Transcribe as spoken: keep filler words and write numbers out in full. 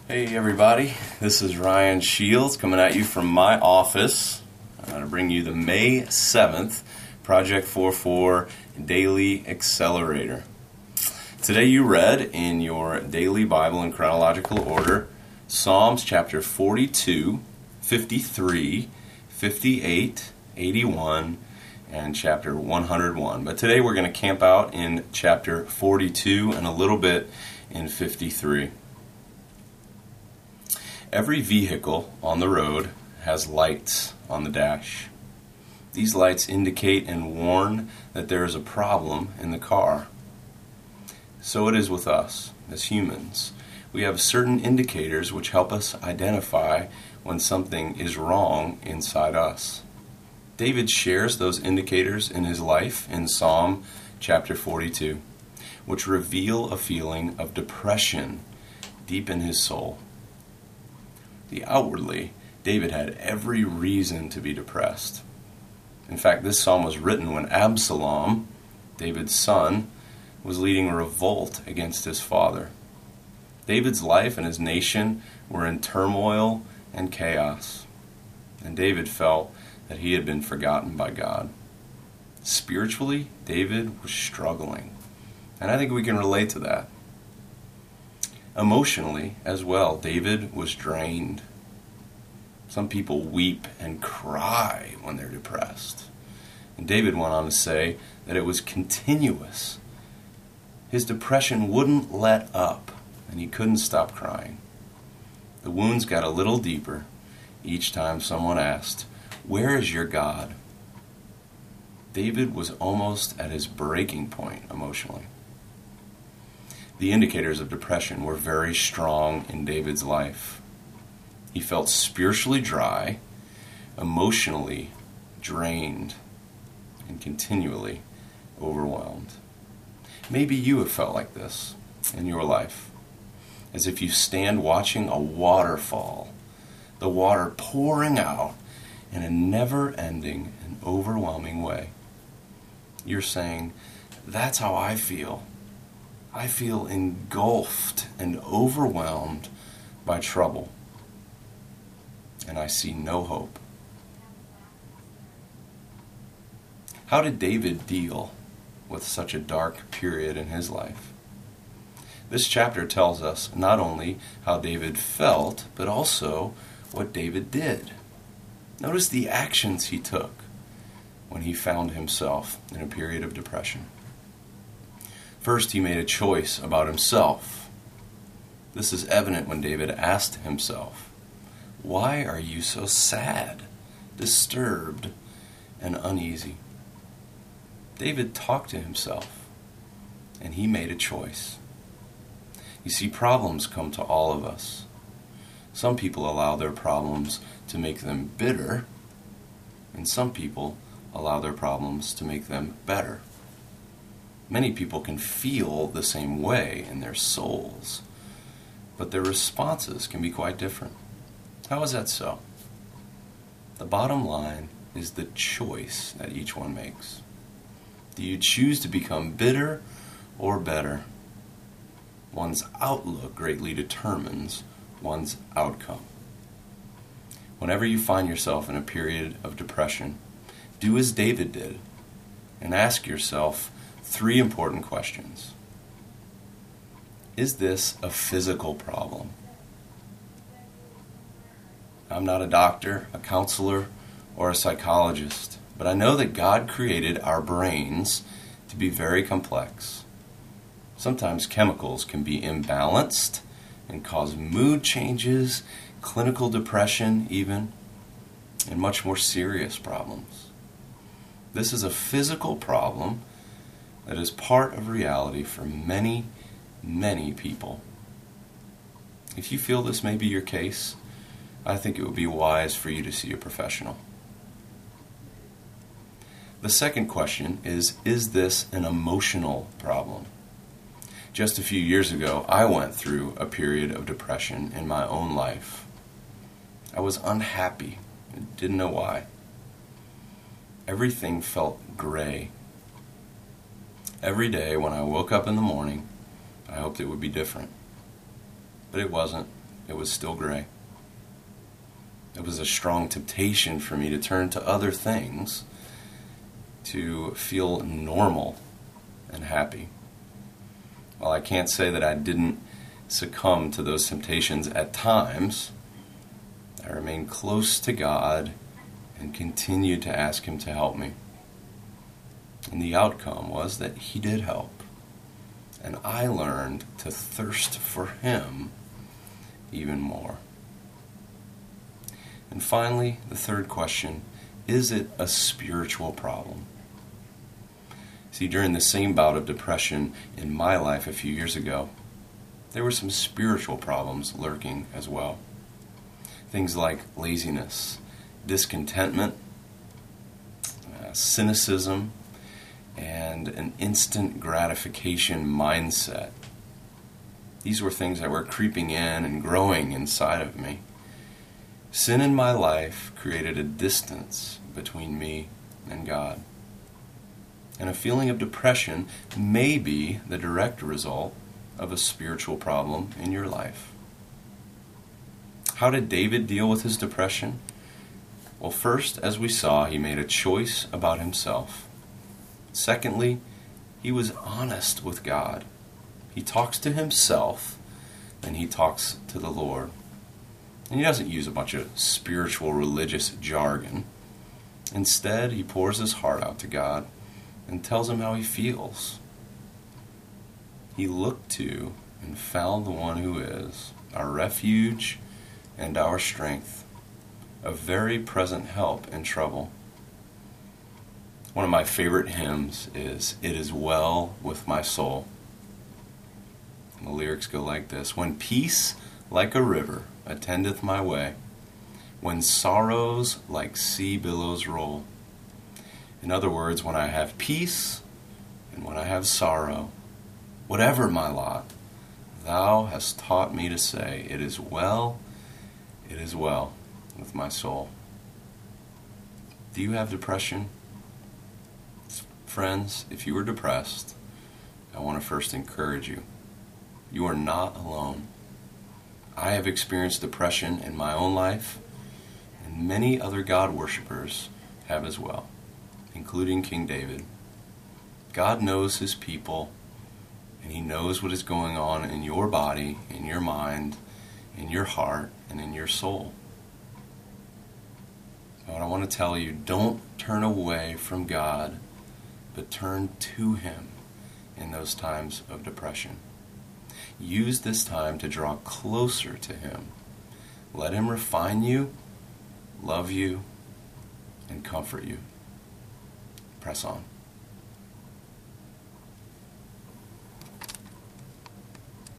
Hey everybody, this is Ryan Shields coming at you from my office uh, to bring you the May seventh Project forty-four Daily Accelerator. Today you read in your daily Bible in chronological order Psalms chapter forty-two, fifty-three, fifty-eight, eighty-one, and chapter one hundred one. But today we're going to camp out in chapter forty-two and a little bit in fifty-three. Every vehicle on the road has lights on the dash. These lights indicate and warn that there is a problem in the car. So it is with us as humans. We have certain indicators which help us identify when something is wrong inside us. David shares those indicators in his life in Psalm chapter forty-two, which reveal a feeling of depression deep in his soul. The outwardly, David had every reason to be depressed. In fact, this psalm was written when Absalom, David's son, was leading a revolt against his father. David's life and his nation were in turmoil and chaos, and David felt that he had been forgotten by God. Spiritually, David was struggling, and I think we can relate to that. Emotionally, as well, David was drained. Some people weep and cry when they're depressed. And David went on to say that it was continuous. His depression wouldn't let up, and he couldn't stop crying. The wounds got a little deeper each time someone asked, "Where is your God?" David was almost at his breaking point emotionally. The indicators of depression were very strong in David's life. He felt spiritually dry, emotionally drained, and continually overwhelmed. Maybe you have felt like this in your life, as if you stand watching a waterfall, the water pouring out in a never-ending and overwhelming way. You're saying, "That's how I feel. I feel engulfed and overwhelmed by trouble, and I see no hope." How did David deal with such a dark period in his life? This chapter tells us not only how David felt, but also what David did. Notice the actions he took when he found himself in a period of depression. First, he made a choice about himself. This is evident when David asked himself, "Why are you so sad, disturbed, and uneasy?" David talked to himself, and he made a choice. You see, problems come to all of us. Some people allow their problems to make them bitter, and some people allow their problems to make them better. Many people can feel the same way in their souls, but their responses can be quite different. How is that so? The bottom line is the choice that each one makes. Do you choose to become bitter or better? One's outlook greatly determines one's outcome. Whenever you find yourself in a period of depression, do as David did and ask yourself three important questions. Is this a physical problem? I'm not a doctor, a counselor, or a psychologist, but I know that God created our brains to be very complex. Sometimes chemicals can be imbalanced and cause mood changes, clinical depression even, and much more serious problems. This is a physical problem that is part of reality for many, many people. If you feel this may be your case, I think it would be wise for you to see a professional. The second question is, is this an emotional problem? Just a few years ago, I went through a period of depression in my own life. I was unhappy and didn't know why. Everything felt gray. Every day when I woke up in the morning, I hoped it would be different. But it wasn't. it was still gray. It was a strong temptation for me to turn to other things to feel normal and happy. While I can't say that I didn't succumb to those temptations at times, I remained close to God and continued to ask Him to help me. And the outcome was that He did help. And I learned to thirst for Him even more. And finally, the third question, is it a spiritual problem? See, during the same bout of depression in my life a few years ago, there were some spiritual problems lurking as well. Things like laziness, discontentment, uh, cynicism, and an instant gratification mindset. These were things that were creeping in and growing inside of me. Sin in my life created a distance between me and God. And a feeling of depression may be the direct result of a spiritual problem in your life. How did David deal with his depression? Well, first, as we saw, he made a choice about himself. Secondly, he was honest with God. He talks to himself, and he talks to the Lord. And he doesn't use a bunch of spiritual religious jargon. Instead, he pours his heart out to God and tells him how he feels. He looked to and found the one who is our refuge and our strength, a very present help in trouble. One of my favorite hymns is, "It is well with my soul." And the lyrics go like this: "When peace like a river attendeth my way, when sorrows like sea billows roll." In other words, when I have peace and when I have sorrow, whatever my lot, Thou hast taught me to say, "It is well, it is well with my soul." Do you have depression? Friends, if you are depressed, I want to first encourage you. You are not alone. I have experienced depression in my own life, and many other God worshipers have as well, including King David. God knows His people, and He knows what is going on in your body, in your mind, in your heart, and in your soul. But I want to tell you, don't turn away from God, but turn to Him in those times of depression. Use this time to draw closer to Him. Let Him refine you, love you, and comfort you. Press on.